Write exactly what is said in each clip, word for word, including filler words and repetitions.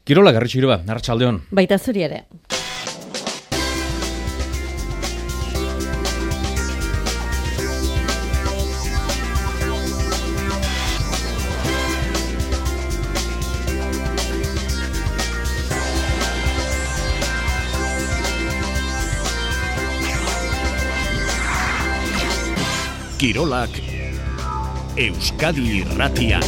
Kirola Garritxu Iroba, arratsaldeon. Baita zuri ere. Kirolak Euskadi Irratian.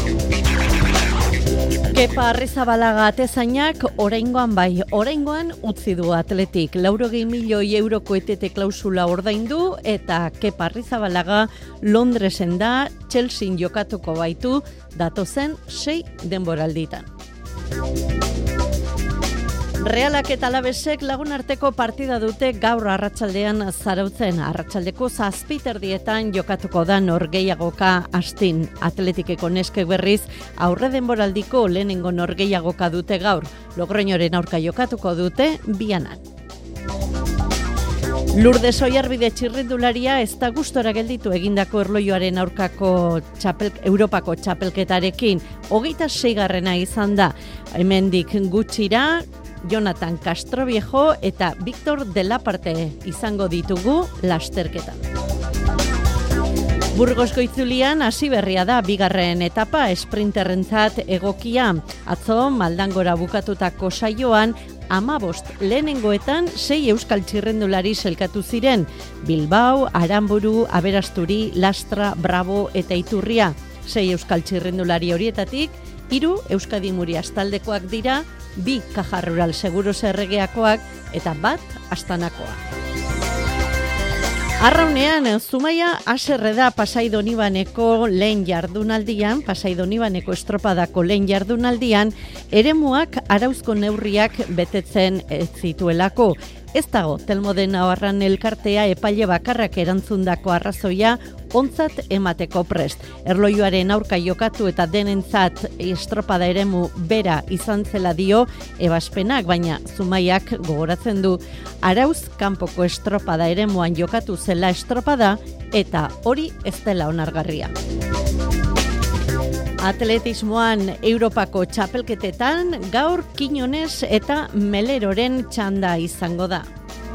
Kepa Arrizabalaga atezainak oraingoan bai, oraingoan utzi du Atletik. Laurogei milioi euroko etete klausula ordaindu eta Kepa Arrizabalaga Londresen da, Chelsean jokatuko baitu datozen sei denboralditan. Realak eta Alavesek lagunarteko partida dute gaur arratsaldean Zarautzen. Arratsaldeko zazpiterdietan jokatuko da norgehiagoka Astin. Atletikeko neskek berriz aurre denboraldiko lehenengo norgehiagoka dute gaur. Logroñoren aurka jokatuko dute Bianan. Lourdes Oiarbide txirrindularia ez da gustora gelditu egindako erlojuaren aurkako txapel, Europako txapelketarekin. Hogeita seigarrena izan da. Hemendik gutxira Jonathan Castroviejo eta Victor Delaparte izango ditugu lasterketan. Burgosko itzulian hasi berria da bigarren etapa esprinterrentzat egokia. Atzo Maldangora bukatutako saioan hamabost lehenengoetan sei euskal txirrendulari selkatu ziren. Bilbao, Aranburu, Aberasturi, Lastra, Bravo eta Iturria. Sei euskal txirrendulari horietatik, hiru Euskadi Murias taldekoak dira, bi Caja Rural Seguros erregeakoak eta bat Astanakoa. Arraunean, Zumaia haserre da Pasai Donibaneko lehen jardunaldian, Pasai Donibaneko estropadako lehen jardunaldian, eremuak arauzko neurriak betetzen ez zituelako. Ez dago, Telmode Navarran elkartea epaile bakarrak erantzundako arrazoia ontzat emateko prest. Erlojuaren aurka jokatu eta denentzat estropada eremu bera izan zela dio ebaspenak, baina Zumaiak gogoratzen du arauz kanpoko estropada eremuan jokatu zela estropada eta hori ez dela onargarria. Atletismoan Europako txapelketetan gaur Quiñones eta Meleroren txanda izango da.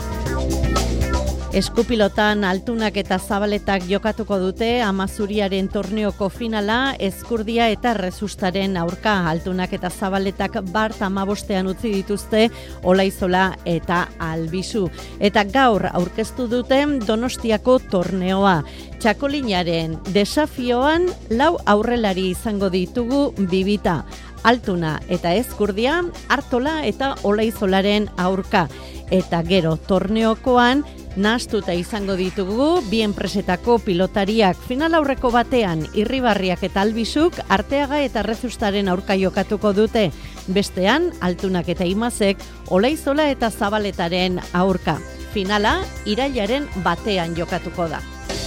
Eskupilotan Altunak eta Zabaletak jokatuko dute Amazuriaren torneoko finala Ezkurdia eta Rezustaren aurka. Altunak eta Zabaletak bart hamabostean utzi dituzte Olaizola eta Albizu. Eta gaur aurkeztu duten Donostiako torneoa. Txakolinaren desafioan lau aurrelari izango ditugu bibita. Altuna eta Ezkurdia, Artola eta Olaizolaren aurka. Eta gero torneokoan nahastuta izango ditugu bi enpresetako pilotariak. Final aurreko batean Irribarriak eta Albizuk Arteaga eta Rezustaren aurka jokatuko dute. Bestean Altunak eta Imazek Olaizola eta Zabaletaren aurka. Finala irailaren batean jokatuko da.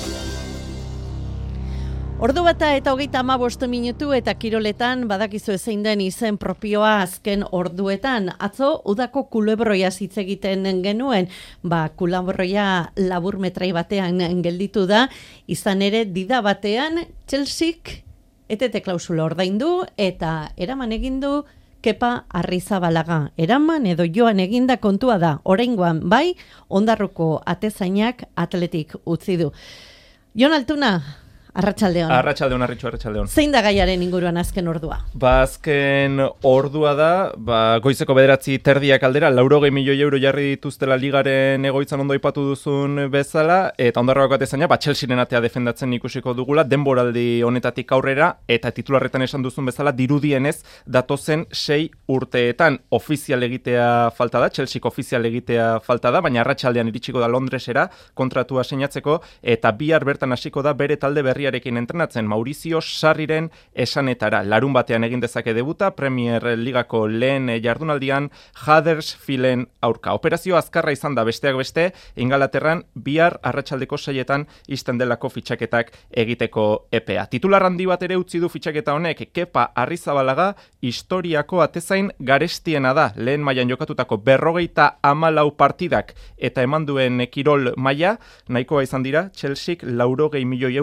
Ordu bata eta hogeita hamabost minutu eta kiroletan badakizu ezein den izen propioa azken orduetan. Atzo udako kulebroia hitz egiten genuen, ba kulebroia labur metrai batean gelditu da, izan ere dida batean Chelseak etete klausula ordaindu eta eraman egin du Kepa Arrizabalaga. Eraman edo joan eginda kontua da. Oraingoan bai, Ondarruko atezainak Atletik utzi du. Jon Altuna, arratsaldeon. Arratsaldeon, arritxu, arratsaldeon. Zein da gaiaren inguruan azken ordua? Ba, azken ordua da, ba, goizeko bederatzi terdiak aldera, laurogei milioi euro jarri dituztela ligaren egoitzan ondo aipatu duzun bezala, eta Ondarroako atezaina, ba, Chelsearen atea defendatzen ikusiko dugula, denboraldi honetatik aurrera, eta titularretan esan duzun bezala, dirudienez, datozen sei urteetan ofizial egitea falta da, Chelseako ofizial egitea falta da, baina arratsaldean iritsiko da Londresera kontratua sinatzeko, eta bihar bertan hasiko da bere talde berri Arekin entrenatzen Maurizio Sarriren esanetara. Larun batean egin dezake debuta Premier Ligako lehen jardunaldian Huddersfielden aurka. Operazio azkarra izan da besteak beste, Ingalaterran bihar arratsaldeko seietan isten delako fitxaketak egiteko epea. Titular handi bat ere utzi du fitxaketa honek, Kepa Arrizabalaga historiako atezain garestiena da. Lehen mailan jokatutako berrogeita hamalau partidak eta eman duen kirol maila, nahikoa izan dira, Chelseak laurogei milioi euro mai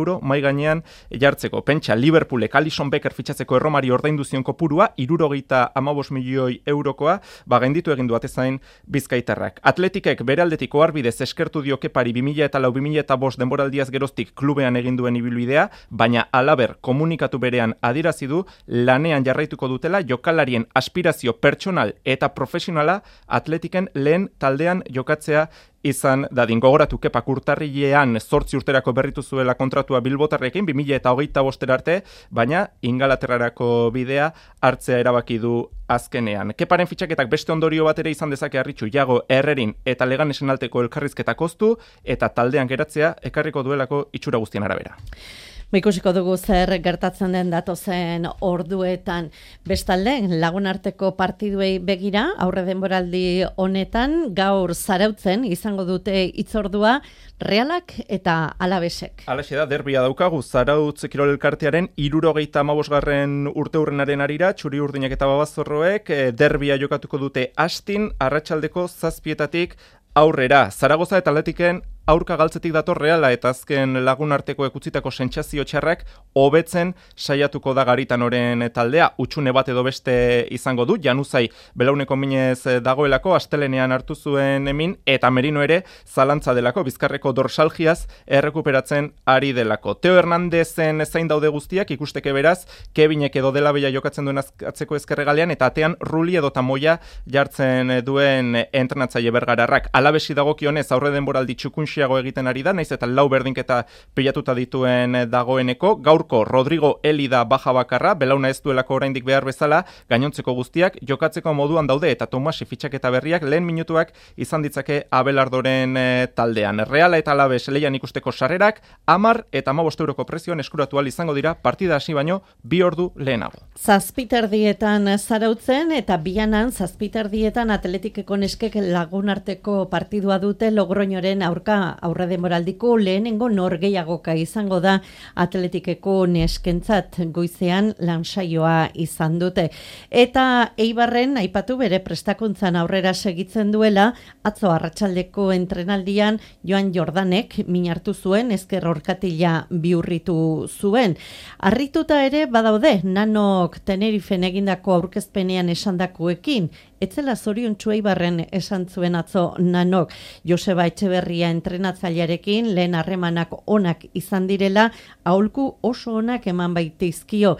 gainean jartzeko. Pentsa, Liverpoolek Alisson Becker fitxatzeko erromari ordaindu zion kopurua, hirurogeita hamabost milioi eurokoa, ba gainditu egin du atezain bizkaitarrak. Atletikek bere aldetik oharbidez eskertu dio Kepari bi mila lau bi mila bost denboraldiaz geroztik klubean egin duen ibilbidea, baina halaber komunikatu berean adierazi du lanean jarraituko dutela jokalarien aspirazio pertsonal eta profesionala Atletiken lehen taldean jokatzea izan dadin. Gogoratu Kepak urtarrilean zortzi urterako berritu zuela kontratua Bilbotarrekin, bi mila hogeita bostera arte, baina Ingalaterrarako bidea hartzea erabaki du azkenean. Keparen fitxaketak beste ondorio bat ere izan dezake Arritxu, Iago Herrerin eta Leganesen alteko elkarrizketa kostu eta taldean geratzea ekarriko duelako itxura guztien arabera. Ikusiko dugu zer gertatzen den datozen orduetan. Bestalde, Lagunarteko partiduei begira, aurre denboraldi honetan, gaur Zarautzen izango dute hitzordua Realak eta Alabesek. Alaxe da, derbia daukagu, Zarautz Kirol Elkartearen hirurogeita hamabosgarren urteurrenaren arira, Txuri Urdinak eta Babazorroek derbia jokatuko dute Astin, arratsaldeko zazpietatik aurrera. Zaragoza eta Atletiken aurka galtzetik dator Reala eta azken Lagunartekoek utzitako sentsazio txarrak hobetzen saiatuko da Garitanoren taldea. Utxune bat edo beste izango du, Januzai belauneko minez dagoelako, astelenean hartu zuen emin, eta Merino ere zalantza delako, Bizkarreko dorsalgiaz errekuperatzen ari delako. Teo Hernandezen zain daude guztiak, ikusteke beraz, Kevinek edo dela beia jokatzen duen atzeko ezkerregalean, eta atean Ruli edo Tamoia jartzen duen entrenatzaile bergararrak. Alabesi dagokionez aurre denboraldi txukun egiten ari da, naiz eta lau berdinketa pilatuta dituen dagoeneko. Gaurko Rodrigo Elida baja bakarra, belauna ez duelako oraindik behar bezala, gainontzeko guztiak jokatzeko moduan daude eta Tomasi fitxaketa berriak lehen minutuak izan ditzake Abelardoren taldean. Reala eta Alabes leian ikusteko sarrerak, hamar eta hamabost euroko prezioan eskuratu ahal izango dira partida hasi baino bi ordu lehenago. Zazpiterdietan Zarautzen eta bianan zazpiterdietan Atletikeko neskek Lagunarteko partidua dute Logroñoren aurka. Aurre denboraldiko lehenengo norgeiagoka izango da Atletikeko neskentzat, goizean lansaioa izan dute. Eta Eibarren aipatu bere prestakuntzan aurrera segitzen duela, atzo arratsaldeko entrenaldian Joan Jordanek min hartu zuen, ezker orkatila bihurritu zuen. Harrituta ere badaude Nanok Tenerifen egindako aurkezpenean esandakoekin, etzela zoriontsu Eibarren esan zuen atzo Nanok. Joseba Etxeberria entrenatzailearekin lehen harremanak onak izan direla, aholku oso onak eman baitizkio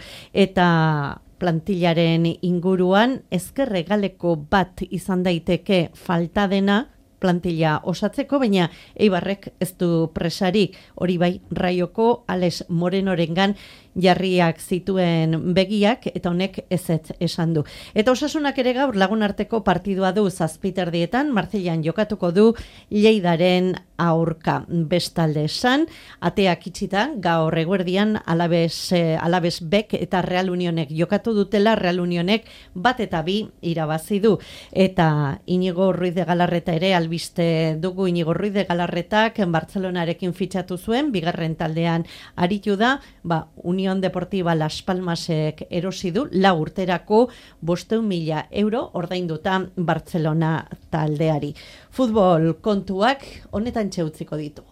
eta plantillaren inguruan ezkerregaleko bat izan daiteke falta dena plantilla osatzeko, baina Eibarrek ez du presarik, hori bai Raioko Alex Morenorengan jarriak zituen begiak eta honek ezetz esan du. Eta Osasunak ere gaur Lagunarteko partidua du zazpiterdietan, Martzilan jokatuko du Lleidaren aurka. Bestalde esan, ateak itxita gaur eguerdian Alabes, eh, Alabes Bek eta Real Unionek jokatu dutela, Real Unionek bat eta bi irabazi du. Eta Inigo Ruiz de Galarreta ere albiste dugu. Inigo Ruiz de Galarretak Bartzelonarekin fitxatu zuen, bigarren taldean aritu da, ba, Unión Deportiva Las Palmasek erosi du, lau urterako bosteun mila euro ordainduta Bartzelona taldeari. Futbol kontuak honetan txeutziko ditu.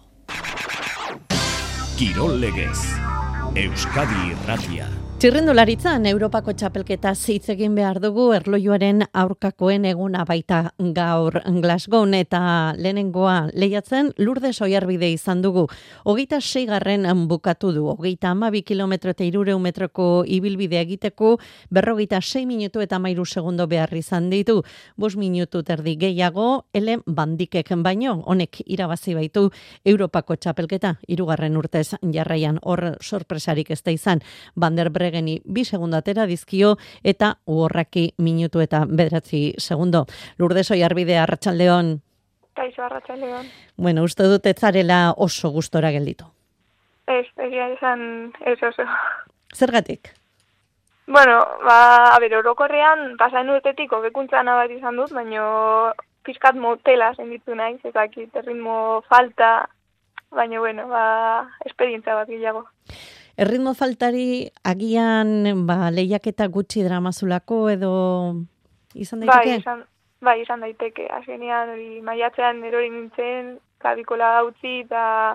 Kirol legez, Euskadi Irratia. Txirrindularitzan Europako txapelketa hitz egin behar dugu, erlojuaren aurkakoen eguna baita gaur Glasgown eta lehenengoa lehiatzen Lourdes Oiarbide izan dugu. Hogeita seigarren bukatu du, hogeita hamabi kilometro eta hirurehun metroko ibilbidea egiteko, berrogeita sei minutu eta hamairu segundo behar izan ditu, bost minutu terdi gehiago, ele bandikek baino, honek irabazi baitu Europako txapelketa, hirugarren urtez jarraian, hor sorpresarik ez da izan, Van der Breggen geni bi segundo atera dizkio eta uorraki minutu eta bederatzi segundo. Lourdes Oiarbide, arratsaldeon. Kaixo, arratsaldeon. Bueno, uste dut ez zarela oso gustora gelditu. Ez, egia esan ez oso. Zergatik? Bueno, ba, a ber, orokorrean pasain urtetik hobekuntza nabar izan dut, baino pizkat motela senditu naiz, ezakit, erritmo falta, baina bueno, ba, esperientzia bat gehiago. Erritmo faltari agian ba, lehiaketa gutxi dramazulako edo izan daiteke? Bai, izan, bai, izan daiteke. Azkenean hori maiatzean erori nintzen, kabikola utzi eta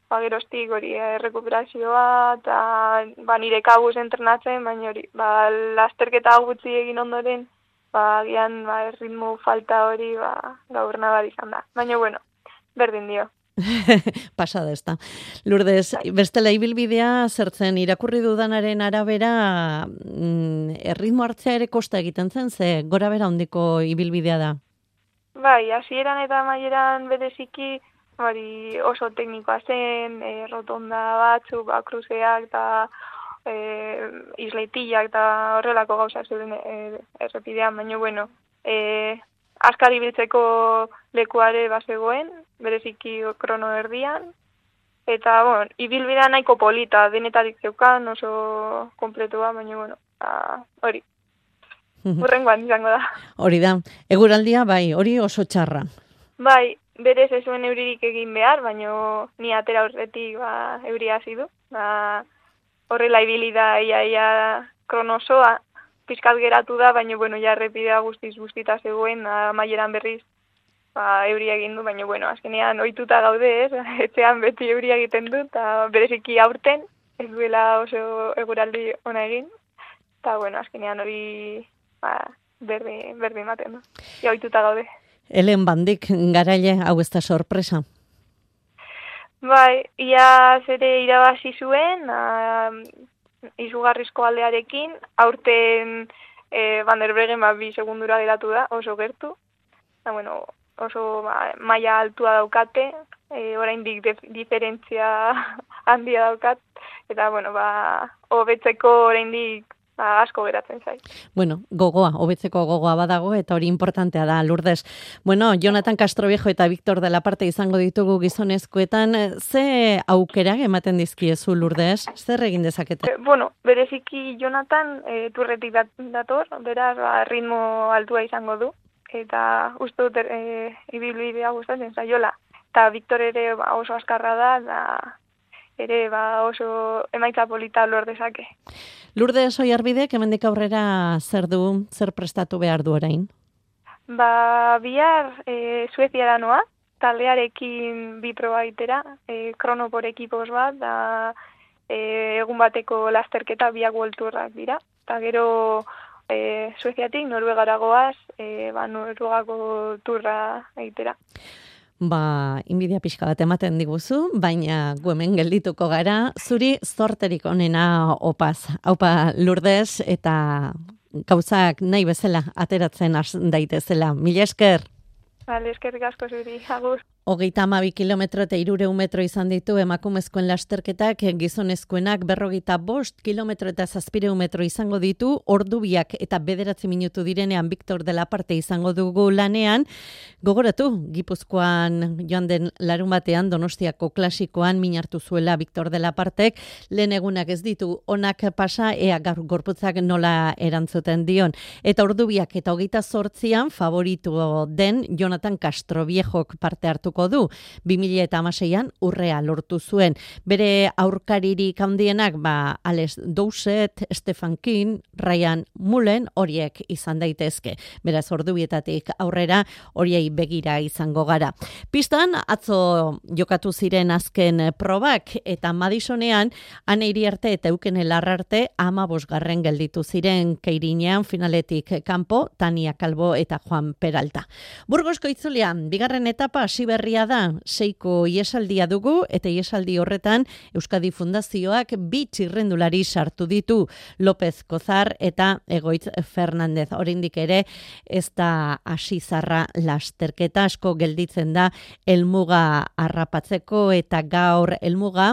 ba, geroztik hori errekuperazioa, eta ba, nire kabuz entrenatzen, baina hori, ba, lasterketa gutxi egin ondoren, ba, gian, ba, ritmo falta hori, ba, gaur nabar izan da. Baina, bueno, berdin dio. Pasada ez da. Lourdes, bestela ibilbidea zertzen irakurri dudanaren arabera mm, erritmo hartzea ere kosta egiten zen, ze gora bera hondiko ibilbidea da? Bai, hasieran eta amaieran bereziki hori oso teknikoa zen, e, rotonda batzuk, ba, kruzeak eta e, isletillak eta horrelako gauza zeuden e, errepidean, baina bueno, e, askar ibiltzeko lekuare bazegoen, bereziki krono erdian, eta, bueno, ibilbidea nahiko polita, denetarik zeukan, oso kompletua, baina, bueno, a, hori, hurrengoan izango da. Hori da, eguraldia, bai, hori oso txarra. Bai, berez ez zuen euririk egin behar, baina ni atera horretik, ba, euria hasi du, ba, horrela ibili da ia, ia kronosoa, pizkat geratu da, baina, bueno, ja errepidea guztiz guztita zegoen, amaieran berriz, ba, euria egin du, baina, bueno, azkenean ohituta gaude, ez, etxean beti euria egiten du, eta bereziki aurten, ez duela oso eguraldi ona egin, eta, bueno, azkenean hori, ba, berdi, berdi ematen du, ja ohituta gaude. Helen Bandik, garaile, hau ez da sorpresa? Bai, ia zere irabazi zuen, a, izugarrizko aldearekin, aurten e, Van der Breggen ba, bi segundura geratu da, oso gertu. Da, bueno, oso ba, maila altua daukate, e, oraindik dif diferentzia handia daukat, eta bueno, ba, hobetzeko oraindik ba, asko geratzen zait. Bueno, gogoa, hobetzeko gogoa badago, eta hori importantea da, Lourdes. Bueno, Jonathan Castroviejo eta Victor de la Parte izango ditugu gizonezkoetan, ze aukera ematen dizkiezu, Lourdes? Zer egin dezakete? E, bueno, bereziki Jonathan e, turretik dat, dator, beraz, ba, ritmo altua izango du, eta uste dut e, ibilbidea gustatzen zaiola. Eta Victor ere ba, oso askarra da, da ere ba, oso emaitza polita lor dezake. Lourdes Oiarbidek hemendik aurrera zer du, zer prestatu behar du orain? Ba, bihar e, Sueziara noa, taldearekin bi proba egitera, e, krono por ekipos bat, da e, egun bateko lasterketa biak volturrak dira. Eta gero e, Sueziatik Noruegara goaz, e, ba, Noruegako turra egitera. Ba, inbidia pixka bat ematen diguzu, baina gu hemen geldituko gara, zuri zorterik onena opaz. Haupa, Lourdes, eta gauzak nahi bezala ateratzen has daitezela. Mila esker! Vale, eskerrik asko zuri, agur. Hogeita hamabi kilometro eta hirurehun metro izan ditu emakumezkoen lasterketak, gizonezkoenak berrogeita bost kilometro eta zazpireun metro izango ditu, ordubiak eta bederatzi minutu direnean Victor de la Parte izango dugu lanean. Gogoratu, Gipuzkoan joan den larun batean Donostiako klasikoan min hartu zuela Victor de la Partek, lehen egunak ez ditu onak pasa, ea gaur gorputzak nola erantzuten dion. Eta ordubiak eta hogeita zortzian favoritu den Jonathan Castroviejok parte hartuko du. bi mila hamaseian urrea lortu zuen. Bere aurkaririk handienak, ba, Alex Doucet, Stefan King, Ryan Mullen, horiek izan daitezke. Beraz, ordubietatik aurrera horiei begira izango gara. Pistan, atzo jokatu ziren azken probak, eta Madisonean, Ane Iriarte eta Eukene Larrarte ama bosgarren gelditu ziren Keirinean finaletik kanpo, Tania Calvo eta Juan Peralta. Burgosko itzulian, bigarren etapa hasi berria da, seiko iesaldia dugu, eta iesaldi horretan Euskadi Fundazioak bi txirrendulari sartu ditu, López Kozar eta Egoitz Fernandez. Oraindik ere ez da hasi zarra lasterketa, asko gelditzen da helmuga harrapatzeko, eta gaur helmuga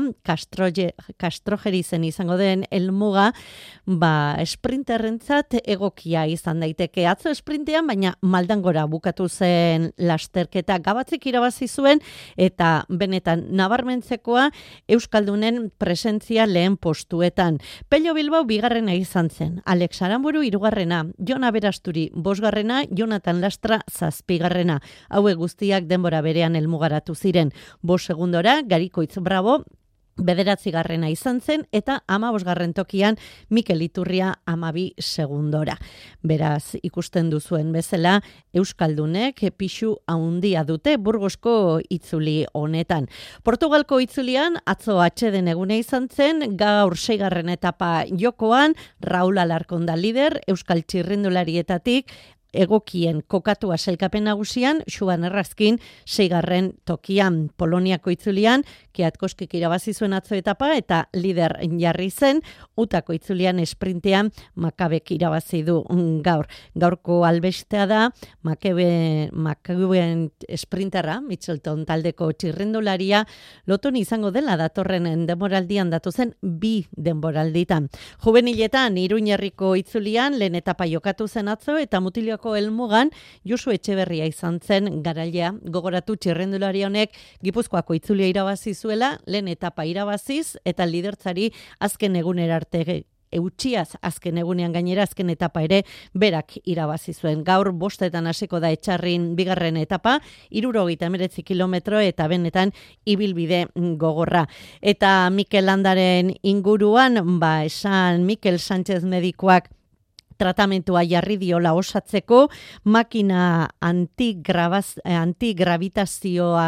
Kastrojerizen izango den helmuga, ba, sprinterrentzat egokia izan daiteke. Atzo sprintean, baina Maldangora bukatu zen lasterketa, gabatzik irabazi zuen, eta benetan nabarmentzekoa euskaldunen presentzia lehen postuetan. Pello Bilbao bigarrena izan zen, Alex Aramburu hirugarrena, Jon Aberasturi bosgarrena, Jonathan Lastra zazpigarrena. Haue guztiak denbora berean helmugaratu ziren. Bost segundora, Garikoitz Bravo bederatzigarrena izan zen, eta amabosgarren tokian Mikel Iturria amabi segundora. Beraz, ikusten duzuen bezala, Euskaldunek pixu haundia dute Burgosko itzuli honetan. Portugalko itzulian, atzo atxeden egune izan zen, gaur seigarren etapa jokoan, Raul Alarcón da lider, Euskal txirrindularietatik, egokien kokatua sailkapen nagusian, Xuan Errazkin seigarren tokian. Poloniako itzulian, Kwiatkowskik irabazi zuen atzo etapa eta lider jarri zen, Utako itzulian esprintean Makabek irabazi du gaur. Gaurko albestea da, Makebe, Makeben esprinterra, Mitchelton taldeko txirrindularia, loton izango dela datorren denboraldian datozen bi denboralditan. Juveniletan, Iruñerriko itzulian, lehen etapa jokatu zen atzo eta Mutiloko helmugan Josu Etxeberria izan zen garailea. Gogoratu txirrendulari honek Gipuzkoako itzulia irabazi zuela, lehen etapa irabaziz eta lidertzari azken egunera arte eutxiaz azken egunean gainera azken etapa ere berak irabazi zuen. Gaur bostetan hasiko da Etxarrin bigarren etapa, hirurogeita hemeretzi kilometro eta benetan ibilbide gogorra. Eta Mikel Landaren inguruan, ba esan Mikel Sánchez medikoak tratamentua jarri diola osatzeko, makina antigrabaz, antigravitazioa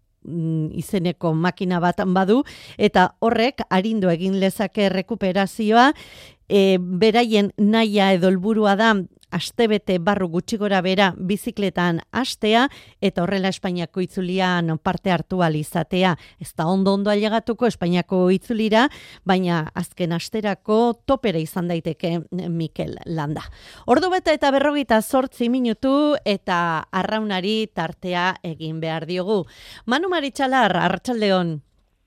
izeneko makina bat badu, eta horrek arindu egin lezake rekuperazioa, e, beraien nahia edo helburua da astebete barru gutxi gora bera bizikletan hastea eta horrela Espainiako itzulian parte hartu ahal izatea. Ez da ondo ondo ailegatuko Espainiako itzulira, baina azken asterako topera izan daiteke Mikel Landa. Ordu bete eta berrogeita zortzi minutu eta arraunari tartea egin behar diogu. Manu Maritxalar, arratsaldeon.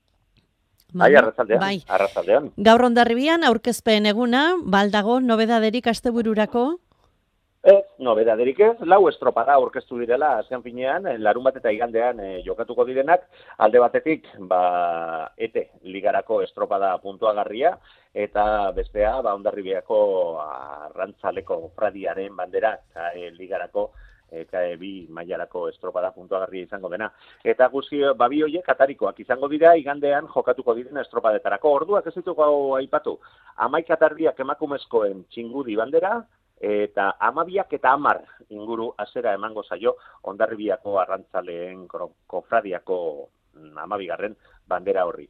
Bai, arratsaldean. Bai. Arratsaldean. Gaur Hondarribian aurkezpen eguna, baldago nobedaderik astebururako? Ez, nobedaderik ez, lau estropada aurkeztu direla azken finean, larun bat eta igandean e, jokatuko direnak, alde batetik, ba, ete, ligarako estropada puntuagarria, eta bestea, ba, Hondarribiako arrantzaleko fradiaren bandera, e, ligarako eta bi mailarako estropada puntuagarria izango dena. Eta guzti, babi horiek atarikoak izango dira, igandean jokatuko diren estropadetarako. Orduak ez dituko aipatu, hamaika tardiak emakumezkoen txingudi bandera, eta hamabiak eta hamar inguru azera emango zaio Hondarribiako arrantzaleen kofradiako hamabigarren bandera horri.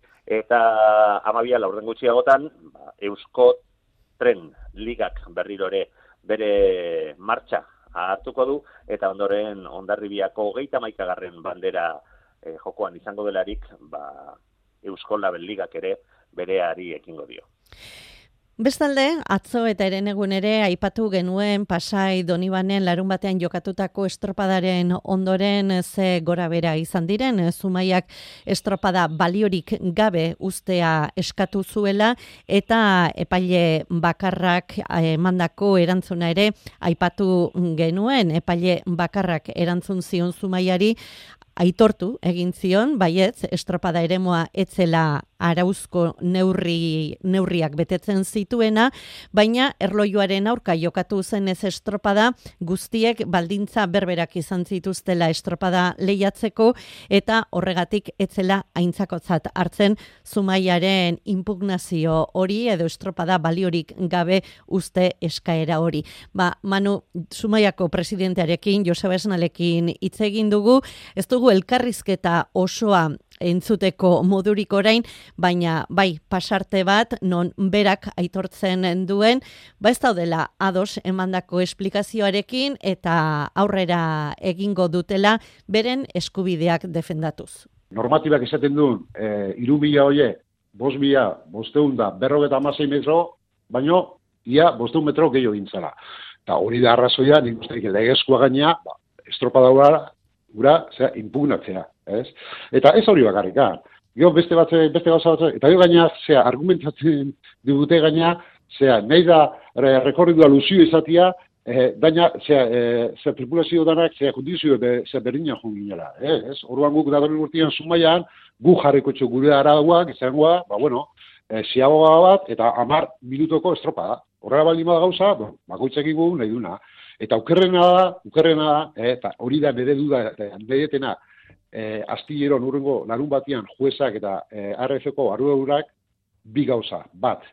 Eta hamabia laurden gutxiagotan, ba, Eusko Tren Ligak berriro ere bere martxa hartuko du, eta ondoren Hondarribiako hogeita hamaikagarren bandera eh, jokoan izango delarik, ba, Eusko Label Ligak ere bereari ekingo dio. Bestalde, atzo eta herenegun ere aipatu genuen Pasai Donibanen larun batean jokatutako estropadaren ondoren ze gora bera izan diren, Zumaiak estropada baliorik gabe ustea eskatu zuela eta epaile bakarrak emandako erantzuna ere aipatu genuen, epaile bakarrak erantzun zion Zumaiari, aitortu egin zion, baietz, estropada eremoa etzela arauzko neurri, neurriak betetzen zituena, baina erlojuaren aurka jokatu zen ez estropada, guztiek baldintza berberak izan zituztela estropada lehiatzeko, eta horregatik etzela aintzakotzat hartzen Zumaiaren impugnazio hori, edo estropada baliorik gabe uste eskaera hori. Ba, Manu, Zumaiako presidentearekin, Joseba Esnalekin hitz egin dugu, ez dugu elkarrizketa osoa entzuteko modurik orain, baina bai pasarte bat non berak aitortzen duen, ba ez daudela ados emandako esplikazioarekin eta aurrera egingo dutela beren eskubideak defendatuz. Normatibak esaten duen, e, irubila hoie, bost bila, bosteun da, berrogeta amasei metro, baino, ia bosteun metro gehiago gintzala. Eta hori da arrazoia, nik usteik legezkoa gaina, ba, estropada gura, zera, impugnatzea, ez? Eta ez hori bakarrika. Gio beste batze, beste gauza batze, eta gio gaina, zera, argumentatzen digute gaina, zera, nahi da rekorridua luzio izatia, eh, daina, zera, eh, zera, tripulazio danak, zera, kondizio, zera, berdina joan ginela, eh, ez? Orduan guk dagoen urtean Zumaian, gu jarriko txu gure arauak, izangoa, ba, bueno, eh, ziaboga bat, eta hamar minutoko estropada. Horrela baldin bada gauza, bon, bakoitzak igu nahi duna. Eta ukerrena da, ukerrena da, eh, eta hori da nire duda, nire etena, e, astilleron urrengo larun batian juezak eta e, R F-ko arduradurak bi gauza. Bat,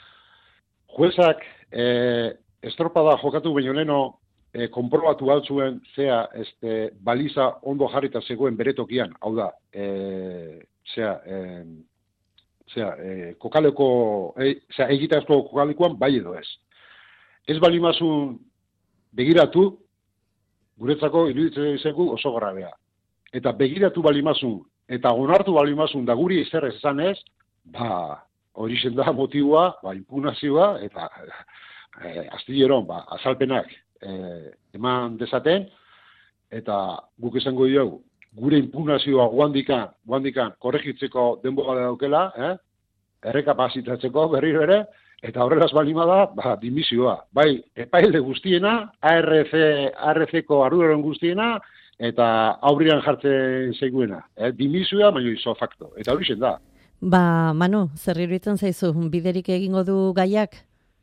juezak e, estropada jokatu baino leno e, konprobatu altzuen zea este, baliza ondo jarrita zegoen bere tokian, hau da, e, zea, e, zea, e, kokaleko, e, zea, egitazko kokalekoan bai edo ez. Ez balimazun begiratu, guretzako iruditzen zaigu oso grabea. Eta begiratu balimazun, eta onartu balimazun da guri ezer esan ez, ba, hori da motiboa, ba, impugnazioa, eta e, astilleron, ba, azalpenak e, eman dezaten, eta guk esango diogu, gure impugnazioa guandikan, guandikan korregitzeko denbora daukela, eh? errekapazitatzeko berriro ere, eta horrelaz balima da, ba, dimisioa. Bai, epaile guztiena, A R F, A R F-ko arduraron guztiena, eta aurrian jartzen zeiguena. Eh? Dimisioa, baina iso fakto. Eta hori zen da. Ba, Manu, zer iruditzen zaizu, biderik egingo du gaiak?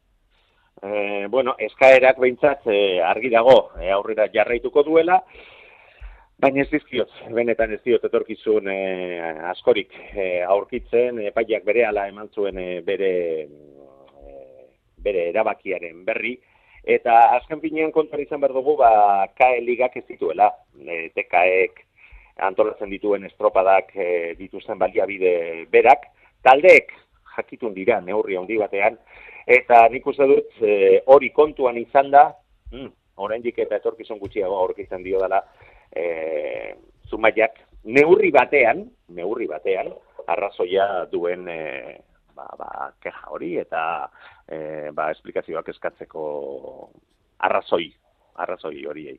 Eh, bueno, eskaerak behintzat eh, argi dago, eh, aurrera jarraituko duela, baina ez dizkiot, benetan ez diot etorkizun eh, askorik eh, aurkitzen, epaiak berehala eman zuen eh, bere, eh, bere erabakiaren berri, eta azken finean kontuan izan behar dugu, ba, K E ligak ez dituela, e, T K ek antolatzen dituen estropadak e, dituzten baliabide berak, taldeek jakitun dira neurri handi batean, eta nik uste dut e, hori kontuan izan da, mm, oraindik eta etorkizun gutxiago aurkitzen dio dela, e, Zumaiak neurri batean, neurri batean, arrazoia duen e, ba, ba, keja hori eta e, ba, esplikazioak eskatzeko arrazoi, arrazoi horiei.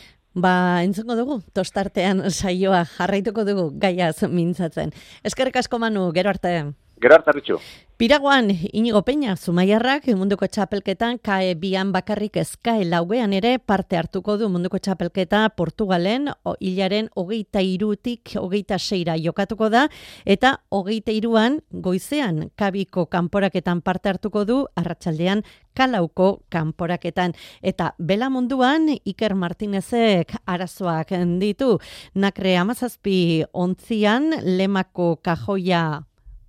Ba, entzungo dugu, tostartean saioa jarraituko dugu gaiaz mintzatzen. Eskerrik asko Manu, gero arte. Gero arte, Ritxu. Piraguan, Inigo Peña, Zumaiarrak munduko txapelketan K E bian bakarrik ez K E lauean ere parte hartuko du munduko txapelketa Portugalen, o, hilaren hogeita irutik hogeita seira jokatuko da, eta hogeita iruan goizean kabiko kanporaketan parte hartuko du, arratsaldean Kalauko kanporaketan. Eta bela munduan Iker Martinezek arazoak ditu, nakre hamazazpi ontzian lemako kajoia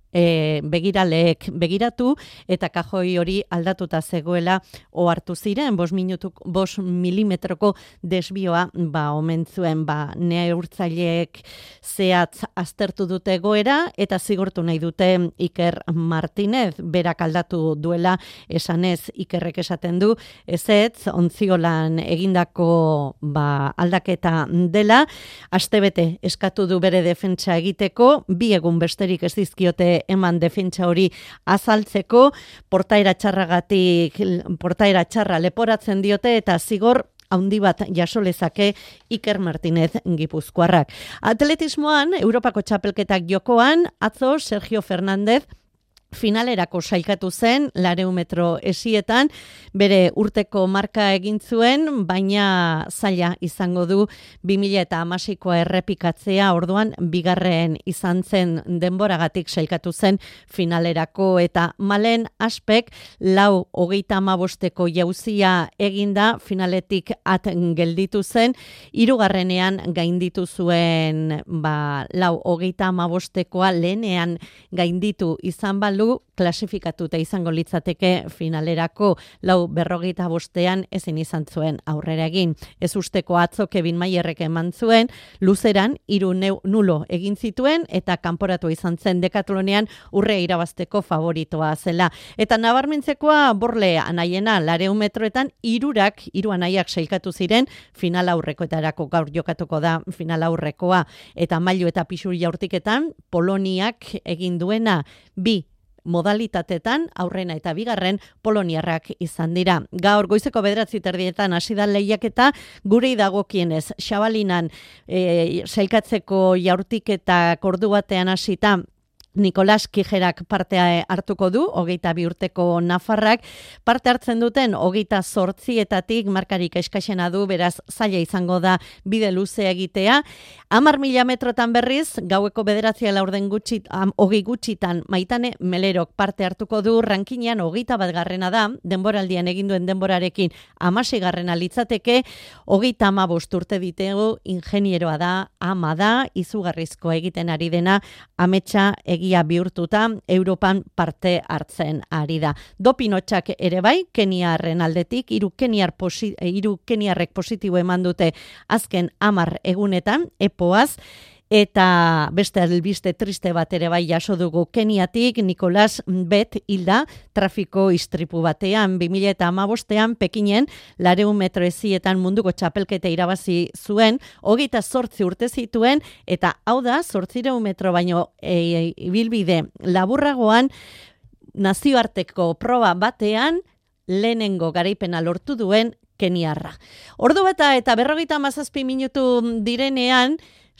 E, begiraleek begiratu eta kajoi hori aldatuta zegoela ohartu ziren, bost minutuk, bost milimetroko desbioa ba, omen zuen, ba, neurtzaileek zehatz aztertu dute egoera eta zigortu nahi dute Iker Martinez, berak aldatu duela esanez Ikerrek esaten du, ezetz, ontziolan egindako ba, aldaketa dela, astebete eskatu du bere defentsa egiteko, bi egun besterik ez dizkiote eman defentsa hori azaltzeko, portaera txarragatik, portaera txarra leporatzen diote eta zigor haundi bat jaso lezake Iker Martinez gipuzkoarrak. Atletismoan, Europako txapelketak jokoan, atzo Sergio Fernández finalerako sailkatu zen, laurehun metro esietan, bere urteko marka egin zuen, baina zaila izango du bi mila hamaseikoa errepikatzea, orduan bigarren izan zen denboragatik sailkatu zen finalerako, eta Malen Aspek lau hogeita hamabosteko jauzia eginda, finaletik at gelditu zen, hirugarrenean gainditu zuen ba, lau hogeita hamabostekoa lehenean gainditu izan balu, klasifikatuta izango litzateke finalerako, lau berrogeita bostean ezin izan zuen aurrera egin. Ez usteko atzo Kevin Mayerrek eman zuen, luzeran hiru nulo egin zituen eta kanporatu izan zen dekatlonean urrea irabazteko favoritoa zela. Eta nabarmentzekoa Borle anaiena laurehun metroetan hirurak, hiru anaiak sailkatu ziren final aurrekoetarako, gaur jokatuko da final aurrekoa, eta mailu eta pisu jaurtiketan Poloniak egin duena bi modalitatetan aurrena eta bigarren poloniarrak izan dira. Gaur goizeko bederatzi terdietan hasi da lehiaketa, gure dagokienez Xabalinan e, sailkatzeko jaurtiketak ordu batean hasita Nikolas Kijerak parte hartuko du, hogeita bi urteko nafarrak, parte hartzen duten hogeita zortzietatik markarik eskaxena du, beraz zaila izango da bide luzea egitea. Hamar mila metrotan berriz, gaueko bederatzia laurden gutxit, hogei gutxitan Maitane Melerok parte hartuko du, rankinean hogeita bat garrena da, denboraldian eginduen denborarekin hamasei garrena litzateke, hogeita hamabost urte ditegu, ingenieroa da, ama da, izugarrizko egiten ari dena, ametsa egia bihurtuta, Europan parte hartzen ari da. Dopinotxak ere bai, Keniarren aldetik, hiru Keniar posi, hiru Keniarrek positibo eman dute azken hamar egunetan, epoaz, eta beste albiste triste bat ere bai jaso dugu Keniatik, Nikolas Bet hilda trafiko istripu batean, bi mila hamabostean Pekinen lareun metro ezietan munduko txapelketa irabazi zuen, hogeita zortzi urte zituen, eta hau da, zortzireun metro baino e, ibilbide laburragoan, nazioarteko proba batean, lehenengo garaipena lortu duen Keniarra. Ordu bata eta berrogeita hamazazpi minutu direnean,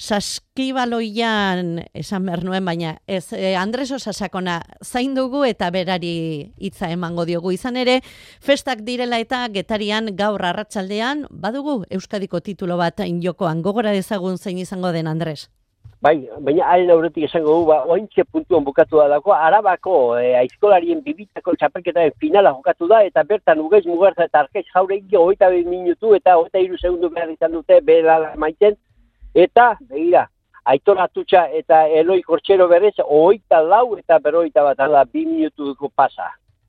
saskibaloian, esan behar nuen, baina ez, eh, Andres Osasakona zain dugu eta berari hitza emango diogu izan ere, festak direla eta Getarian gaur arratsaldean badugu Euskadiko titulo bat jokoan, gogora dezagun zein izango den, Andres. Bai, baina haren aurretik esango du, ba, ointxe puntuan bukatu da dako, Arabako e, aizkolarien bibitako txapelketaren finala jokatu da, eta bertan Ugeiz Mugarza eta Arkaiz Jauregi hogeita bi minutu eta hogeita hiru segundu behar izan dute behar maiten, eta, begira, Aitor Atutxa eta Eloi Kortxero berrez, hogeita lau eta berrogeita bat, ala, bi minutuko pasa.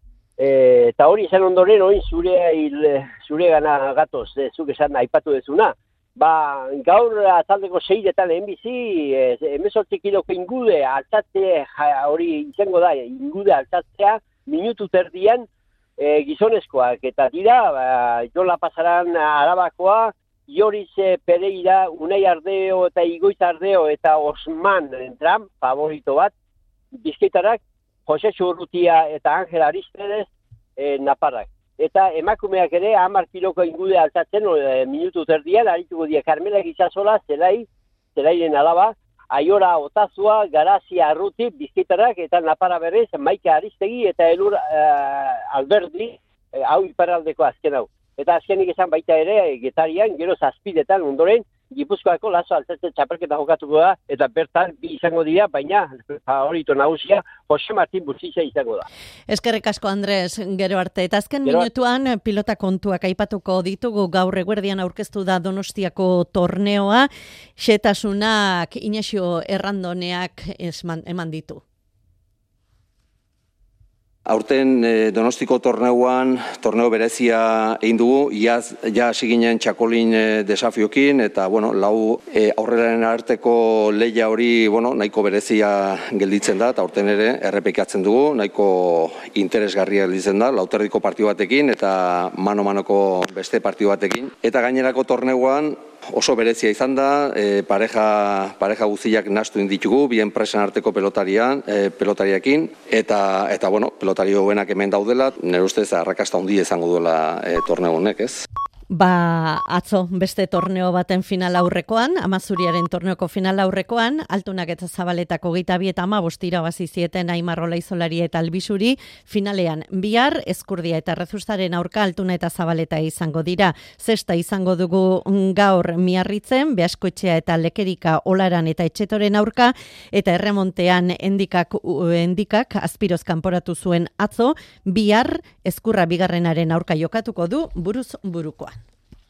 E, eta hori esan ondoren, hori zure, zure gana gatoz, e, zuk esan aipatu dezuna. Ba, gaur ataldeko seiretan lehenbizi, emezortzi kiloko ingude altzatze, hori izango da, ingude altzatzea, minutu terdian e, gizonezkoak. Eta dira, ba, Jola Pasaran Arabakoa, Ioriz Pereira, Unai Ardeo eta Igoitz Ardeo eta Osman Entram, favorito bat, Bizkaitarak, Jose Txurrutia eta Angel Aristedes, e, Naparrak. Eta emakumeak ere hamar kiloko ingude altatzen e, minutu terdian, arituko dira Carmela Gizasola, Zelai, Zelairen alaba, Aiora Otazua, Garazia Arruti, Bizkaitarak eta Napara berrez, Maika Aristegi eta Elur e, Alberdi, e, hau iparraldeko azken hau. Eta azkenik esan baita ere, Getarian, gero zazpidetan ondoren, Gipuzkoako lazo altzatze txapelketa jokatuko da, eta bertan bi izango dira, baina favorito nagusia Jose Martin Butzitza izango da. Eskerrik asko, Andres, gero arte. Eta azken gero minutuan pilota kontuak aipatuko ditugu, gaur eguerdian aurkeztu da Donostiako torneoa, xetasunak Inaxio Errandoneak eman ditu. Aurten eh, Donostiko torneuan, torneo berezia egin dugu, iaz ja hasi ginen txakolin eh, desafiokin, eta bueno, lau eh, aurrelaren arteko lehia hori bueno, nahiko berezia gelditzen da, eta aurten ere errepikatzen dugu, nahiko interesgarria gelditzen da, lauterdiko partio batekin, eta mano-manoko beste partio batekin. Eta gainerako torneuan, oso berezia izan da, e, pareja, pareja guztiak nahastu inditugu, bien presen arteko pelotarian, e, pelotariakin, eta, eta bueno, pelotari hobenak hemen daudela, nire ustez arrakasta handi izango duela e, torneo honek, ez? Ba, atzo beste torneo baten final aurrekoan, Amazuriaren torneoko final aurrekoan, Altunak eta Zabaletako hogeita bi eta hamabost irabazi zieten Aimar Olaizolari eta Albisuri, finalean bihar Ezkurdia eta Errezustaren aurka Altuna eta Zabaleta izango dira. Zesta izango dugu gaur Miarritzen, Beaskoetxea eta Lekerika Olaran eta Etxetoren aurka, eta erremontean endikak, endikak azpiroz kanporatu zuen atzo, bihar Ezkurra bigarrenaren aurka jokatuko du buruz burukoa.